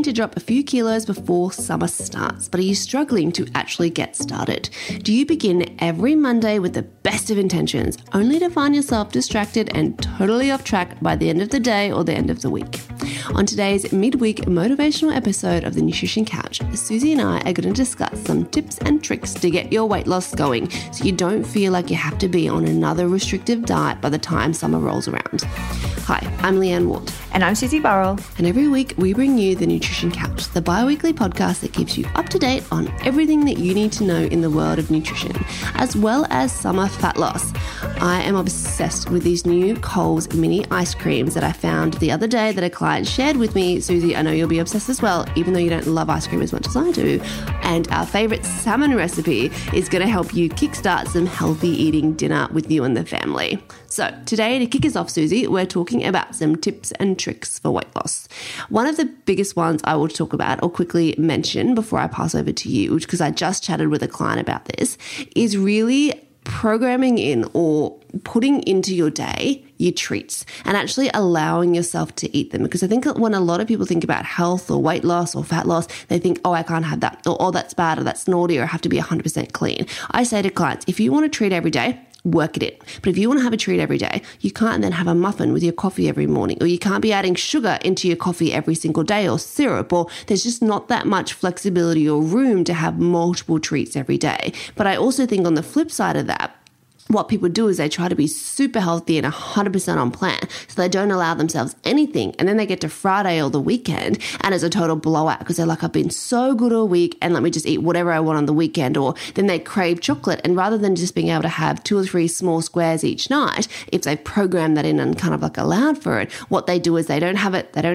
to drop a few kilos before summer starts, but are you struggling to actually get started? Do you begin every Monday with the best of intentions, only to find yourself distracted and totally off track by the end of the day or the end of the week? On today's midweek motivational episode of the Nutrition Couch, Susie and I are going to discuss some tips and tricks to get your weight loss going so you don't feel like you have to be on another restrictive diet by the time summer rolls around. Hi, I'm Leanne Ward. And I'm Susie Burrell. And every week we bring you the Nutrition Couch, the bi-weekly podcast that keeps you up to date on everything that you need to know in the world of nutrition, as well as summer fat loss. I am obsessed with these new Coles mini ice creams that I found the other day that a client shared with me. Susie, I know you'll be obsessed as well, even though you don't love ice cream as much as I do. And our favorite salmon recipe is going to help you kickstart some healthy eating dinner with you and the family. So today, to kick us off, Susie, we're talking about some tips and tricks for weight loss. One of the biggest ones I will talk about or quickly mention before I pass over to you, because I just chatted with a client about this, is really programming in or putting into your day your treats and actually allowing yourself to eat them. Because I think when a lot of people think about health or weight loss or fat loss, they think, oh, I can't have that, or oh, that's bad, or that's naughty, or I have to be 100% clean. I say to clients, if you want to treat every day, work it in. But if you want to have a treat every day, you can't then have a muffin with your coffee every morning, or you can't be adding sugar into your coffee every single day, or syrup, or there's just not that much flexibility or room to have multiple treats every day. But I also think on the flip side of that, what people do is they try to be super healthy and 100% on plan. So they don't allow themselves anything. And then they get to Friday or the weekend and it's a total blowout because they're like, I've been so good all week and let me just eat whatever I want on the weekend. Or then they crave chocolate. And rather than just being able to have 2 or 3 small squares each night, if they program that in and kind of like allowed for it, what they do is they don't have it. They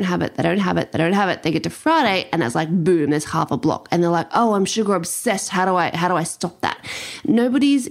get to Friday and it's like, boom, there's half a block. And they're like, oh, I'm sugar obsessed. How do I stop that? Nobody's,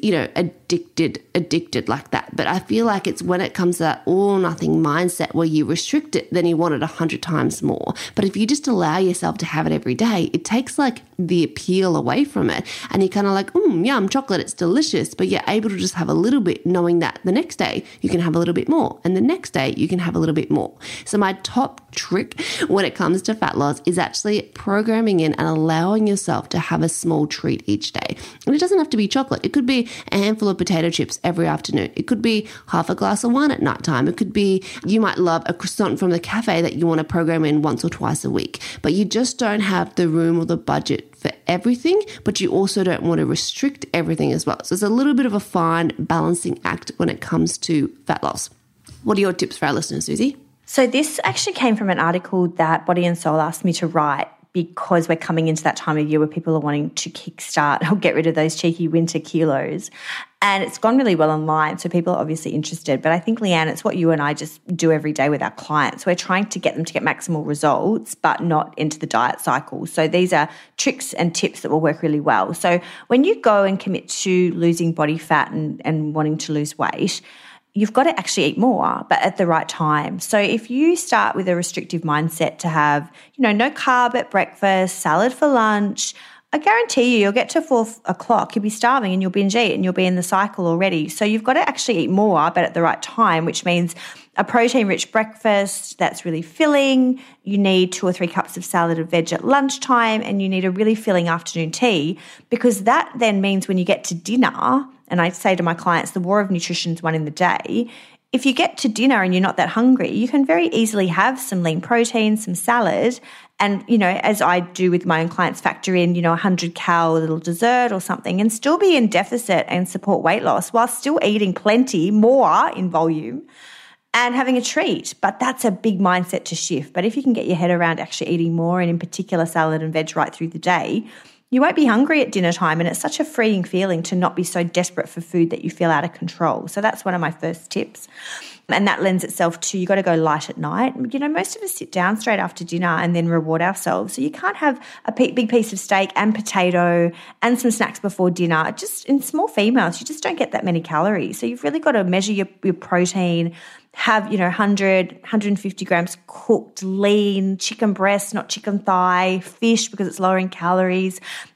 addicted like that. But I feel like it's when it comes to that all or nothing mindset where you restrict it, then you want it 100 times more. But if you just allow yourself to have it every day, it takes like the appeal away from it. And you're kind of like, yum, chocolate, it's delicious. But you're able to just have a little bit, knowing that the next day you can have a little bit more. And the next day you can have a little bit more. So my top trick when it comes to fat loss is actually programming in and allowing yourself to have a small treat each day. And it doesn't have to be chocolate. It could be a handful of potato chips every afternoon. It could be half a glass of wine at nighttime. It could be, you might love a croissant from the cafe that you want to program in once or twice a week, but you just don't have the room or the budget for everything, but you also don't want to restrict everything as well. So it's a little bit of a fine balancing act when it comes to fat loss. What are your tips for our listeners, Susie? So this actually came from an article that Body and Soul asked me to write because we're coming into that time of year where people are wanting to kickstart or get rid of those cheeky winter kilos. And it's gone really well online, so people are obviously interested. But I think, Leanne, it's what you and I just do every day with our clients. We're trying to get them to get maximal results, but not into the diet cycle. So these are tricks and tips that will work really well. So when you go and commit to losing body fat and wanting to lose weight, you've got to actually eat more, but at the right time. So if you start with a restrictive mindset to have, no carb at breakfast, salad for lunch, I guarantee you'll get to 4 o'clock, you'll be starving and you'll binge eat and you'll be in the cycle already. So you've got to actually eat more, but at the right time, which means a protein-rich breakfast that's really filling. You need 2 or 3 cups of salad and veg at lunchtime, and you need a really filling afternoon tea, because that then means when you get to dinner, and I say to my clients, the war of nutrition is won in the day. If you get to dinner and you're not that hungry, you can very easily have some lean protein, some salad, and, as I do with my own clients, factor in, 100 cal little dessert or something, and still be in deficit and support weight loss while still eating plenty more in volume and having a treat. But that's a big mindset to shift. But if you can get your head around actually eating more, and in particular salad and veg right through the day, you won't be hungry at dinner time, and it's such a freeing feeling to not be so desperate for food that you feel out of control. So that's one of my first tips. And that lends itself to, you got to go light at night. Most of us sit down straight after dinner and then reward ourselves. So you can't have a big piece of steak and potato and some snacks before dinner. Just in small females, you just don't get that many calories. So you've really got to measure your protein, have, 100, 150 grams cooked, lean, chicken breast, not chicken thigh, fish because it's lower in calories.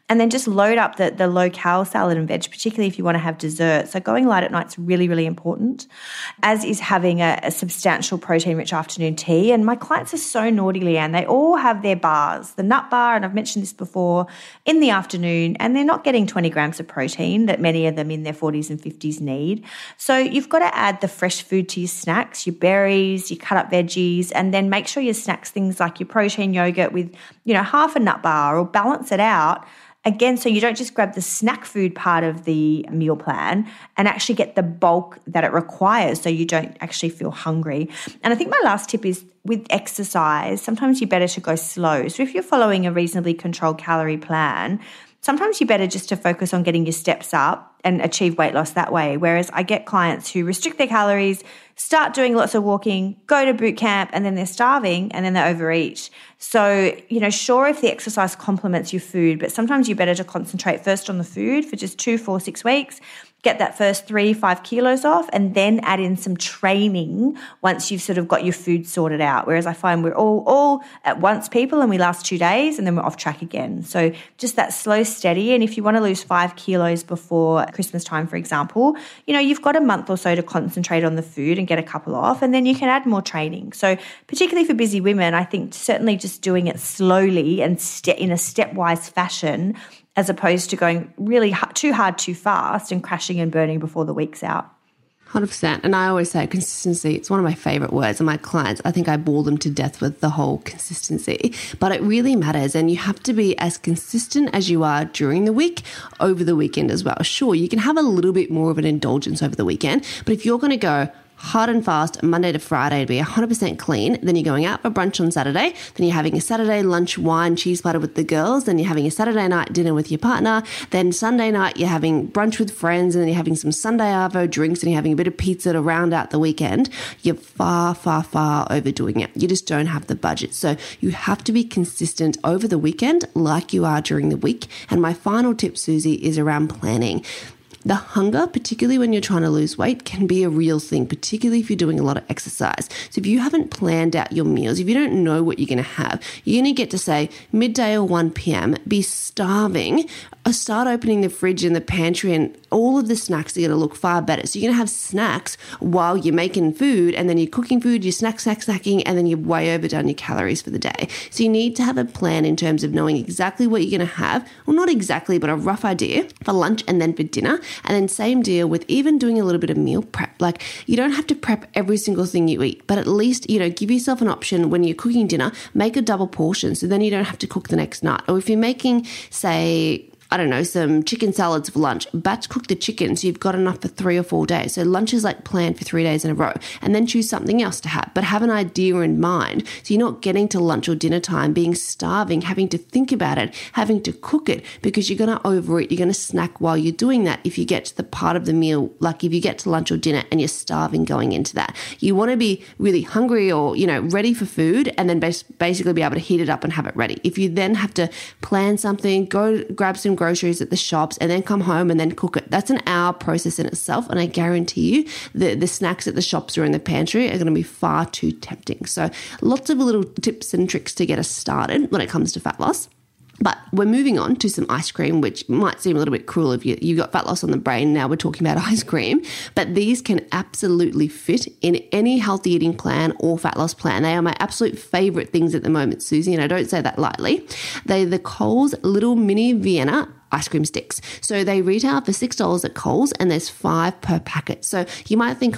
And then just load up the low-cal salad and veg, particularly if you want to have dessert. So going light at night is really, really important, as is having a substantial protein-rich afternoon tea. And my clients are so naughty, Leanne. They all have their bars, the nut bar, and I've mentioned this before, in the afternoon, and they're not getting 20 grams of protein that many of them in their 40s and 50s need. So you've got to add the fresh food to your snacks, your berries, your cut up veggies, and then make sure your snacks, things like your protein yogurt with, half a nut bar, or balance it out. Again, so you don't just grab the snack food part of the meal plan and actually get the bulk that it requires so you don't actually feel hungry. And I think my last tip is with exercise, sometimes you're better to go slow. So if you're following a reasonably controlled calorie plan, sometimes you're better just to focus on getting your steps up and achieve weight loss that way. Whereas I get clients who restrict their calories, start doing lots of walking, go to boot camp, and then they're starving and then they overeat. So, sure, if the exercise complements your food, but sometimes you're better to concentrate first on the food for just 2, 4, 6 weeks, get that first 3, 5 kilos off, and then add in some training once you've sort of got your food sorted out. Whereas I find we're all at once people and we last 2 days and then we're off track again. So just that slow, steady. And if you want to lose 5 kilos before Christmas time, for example, you've got a month or so to concentrate on the food and get a couple off, and then you can add more training. So particularly for busy women, I think certainly just doing it slowly and in a stepwise fashion, as opposed to going really too hard, too fast and crashing and burning before the week's out. 100%. And I always say consistency, it's one of my favorite words. And my clients, I think I bore them to death with the whole consistency. But it really matters. And you have to be as consistent as you are during the week, over the weekend as well. Sure, you can have a little bit more of an indulgence over the weekend. But if you're going to go hard and fast Monday to Friday to be 100% clean, then you're going out for brunch on Saturday, then you're having a Saturday lunch wine cheese platter with the girls, then you're having a Saturday night dinner with your partner, then Sunday night you're having brunch with friends, and then you're having some Sunday Arvo drinks, and you're having a bit of pizza to round out the weekend. You're far, far, far overdoing it. You just don't have the budget. So you have to be consistent over the weekend like you are during the week. And my final tip, Susie, is around planning. The hunger, particularly when you're trying to lose weight, can be a real thing, particularly if you're doing a lot of exercise. So if you haven't planned out your meals, if you don't know what you're going to have, you're going to get to, say, midday or 1 p.m., be starving, start opening the fridge and the pantry, and all of the snacks are going to look far better. So you're going to have snacks while you're making food, and then you're cooking food, you're snacking, and then you're way overdone your calories for the day. So you need to have a plan in terms of knowing exactly what you're going to have, well, not exactly, but a rough idea for lunch and then for dinner. And then same deal with even doing a little bit of meal prep. Like, you don't have to prep every single thing you eat, but at least, give yourself an option when you're cooking dinner, make a double portion so then you don't have to cook the next night. Or if you're making, say, some chicken salads for lunch, batch cook the chicken so you've got enough for 3 or 4 days. So lunch is like planned for 3 days in a row, and then choose something else to have, but have an idea in mind. So you're not getting to lunch or dinner time being starving, having to think about it, having to cook it, because you're going to overeat. You're going to snack while you're doing that if you get to the part of the meal, like if you get to lunch or dinner and you're starving going into that. You want to be really hungry or, ready for food, and then basically be able to heat it up and have it ready. If you then have to plan something, go grab some groceries at the shops and then come home and then cook it, that's an hour process in itself, and I guarantee you the snacks at the shops or in the pantry are going to be far too tempting. So lots of little tips and tricks to get us started when it comes to fat loss. But we're moving on to some ice cream, which might seem a little bit cruel if you've got fat loss on the brain. Now we're talking about ice cream, but these can absolutely fit in any healthy eating plan or fat loss plan. They are my absolute favorite things at the moment, Susie, and I don't say that lightly. They're the Coles Little Mini Vienna ice cream sticks. So they retail for $6 at Coles, and there's 5 per packet. So you might think,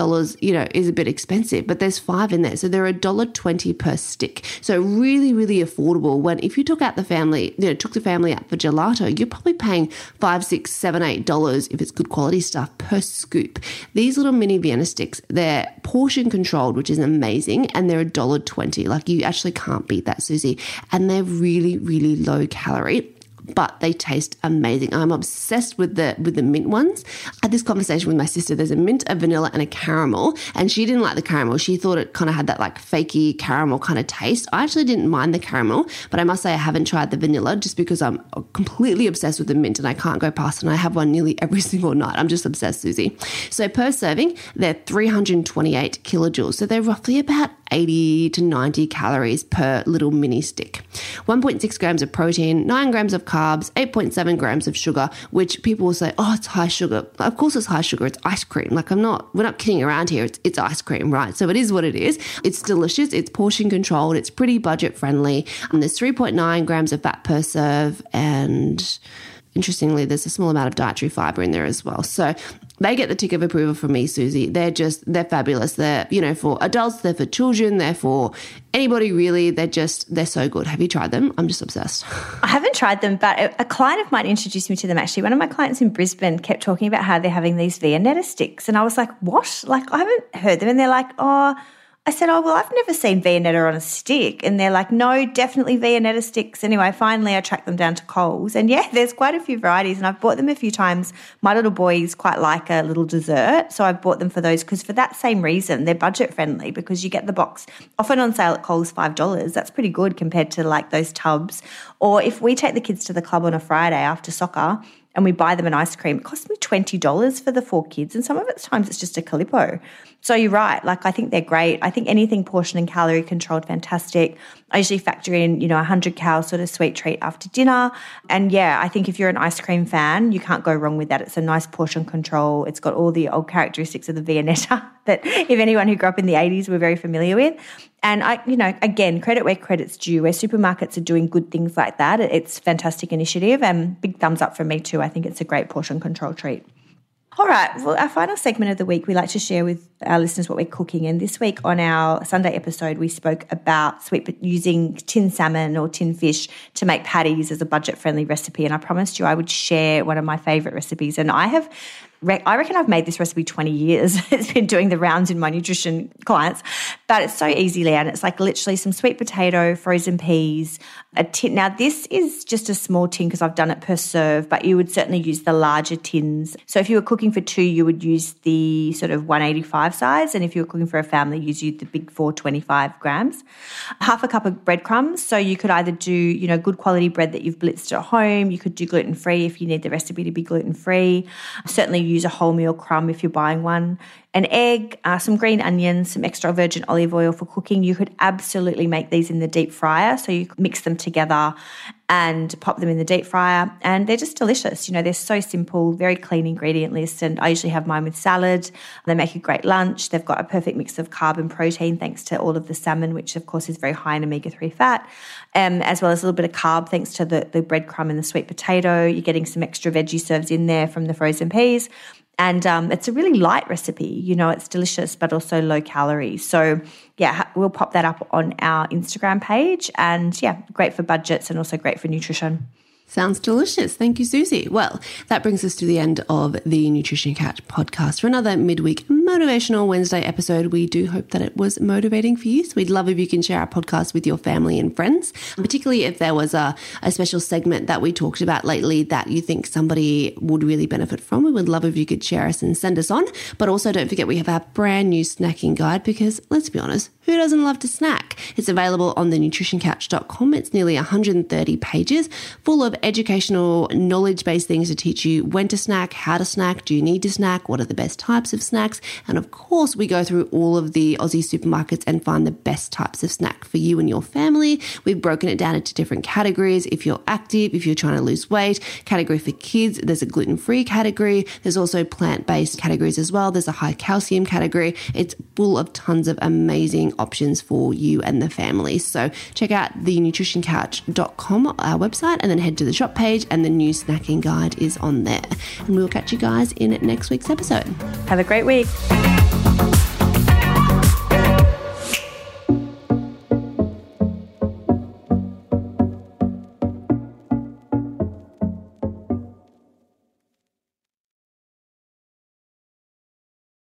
$6, is a bit expensive, but there's 5 in there. So they're $1.20 per stick. So really, really affordable. When if you took the family out for gelato, you're probably paying $5, $6, $7, $8 if it's good quality stuff per scoop. These little mini Vienna sticks, they're portion controlled, which is amazing, and they're $1.20. Like, you actually can't beat that, Susie. And they're really, really low calorie, but they taste amazing. I'm obsessed with the mint ones. I had this conversation with my sister. There's a mint, a vanilla, and a caramel, and she didn't like the caramel. She thought it kind of had that like fakey caramel kind of taste. I actually didn't mind the caramel, but I must say I haven't tried the vanilla just because I'm completely obsessed with the mint and I can't go past it. And I have one nearly every single night. I'm just obsessed, Susie. So per serving, they're 328 kilojoules. So they're roughly about 80 to 90 calories per little mini stick. 1.6 grams of protein, 9 grams of carbs, 8.7 grams of sugar, which people will say, oh, it's high sugar. Of course it's high sugar. It's ice cream. Like we're not kidding around here. It's ice cream, right? So it is what it is. It's delicious. It's portion controlled. It's pretty budget friendly. And there's 3.9 grams of fat per serve, and interestingly, there's a small amount of dietary fiber in there as well. So they get the tick of approval from me, Susie. They're fabulous. They're, for adults, they're for children, they're for anybody really. They're so good. Have you tried them? I'm just obsessed. I haven't tried them, but a client of mine introduced me to them actually. One of my clients in Brisbane kept talking about how they're having these Viennetta sticks. And I was like, what? Like, I haven't heard them. And they're like, I said, well, I've never seen Viennetta on a stick. And they're like, no, definitely Viennetta sticks. Anyway, finally I tracked them down to Coles. And yeah, there's quite a few varieties and I've bought them a few times. My little boys quite like a little dessert. So I've bought them for those because for that same reason, they're budget friendly because you get the box often on sale at Coles $5. That's pretty good compared to like those tubs. Or if we take the kids to the club on a Friday after soccer and we buy them an ice cream, it costs me $20 for the 4 kids. And some of it's times it's just a Calippo. So you're right. Like, I think they're great. I think anything portion and calorie controlled, fantastic. I usually factor in, 100 cal sort of sweet treat after dinner. And yeah, I think if you're an ice cream fan, you can't go wrong with that. It's a nice portion control. It's got all the old characteristics of the Viennetta that if anyone who grew up in the 80s were very familiar with. And again, credit where credit's due, where supermarkets are doing good things like that. It's a fantastic initiative and big thumbs up from me too. I think it's a great portion control treat. All right. Well, our final segment of the week, we like to share with our listeners what we're cooking. And this week on our Sunday episode, we spoke about using tin salmon or tin fish to make patties as a budget-friendly recipe. And I promised you I would share one of my favourite recipes. And I reckon I've made this recipe 20 years. It's been doing the rounds in my nutrition clients, but it's so easy, Leanne. It's like literally some sweet potato, frozen peas, a tin. Now, this is just a small tin because I've done it per serve, but you would certainly use the larger tins. So if you were cooking for 2, you would use the sort of 185 size. And if you were cooking for a family, you'd use the big 425 grams. Half a cup of breadcrumbs. So you could either do, good quality bread that you've blitzed at home. You could do gluten-free if you need the recipe to be gluten-free. Certainly use a wholemeal crumb if you're buying one. An egg, some green onions, some extra virgin olive oil for cooking. You could absolutely make these in the deep fryer. So you mix them together and pop them in the deep fryer. And they're just delicious. They're so simple, very clean ingredient list. And I usually have mine with salad. They make a great lunch. They've got a perfect mix of carb and protein thanks to all of the salmon, which of course is very high in omega-3 fat, as well as a little bit of carb thanks to the breadcrumb and the sweet potato. You're getting some extra veggie serves in there from the frozen peas. And it's a really light recipe. It's delicious, but also low calorie. So, yeah, we'll pop that up on our Instagram page. And, yeah, great for budgets and also great for nutrition. Sounds delicious. Thank you, Susie. Well, that brings us to the end of the Nutrition Couch podcast for another midweek motivational Wednesday episode. We do hope that it was motivating for you. So we'd love if you can share our podcast with your family and friends, particularly if there was a special segment that we talked about lately that you think somebody would really benefit from. We would love if you could share us and send us on. But also don't forget we have our brand new snacking guide because let's be honest, who doesn't love to snack? It's available on thenutritioncouch.com. It's nearly 130 pages full of educational, knowledge-based things to teach you when to snack, how to snack, do you need to snack, what are the best types of snacks. And of course, we go through all of the Aussie supermarkets and find the best types of snack for you and your family. We've broken it down into different categories. If you're active, if you're trying to lose weight, category for kids, there's a gluten-free category. There's also plant-based categories as well. There's a high calcium category. It's full of tons of amazing options for you and the family. So check out thenutritioncouch.com, our website, and then head to the shop page and the new snacking guide is on there. And we'll catch you guys in next week's episode. Have a great week.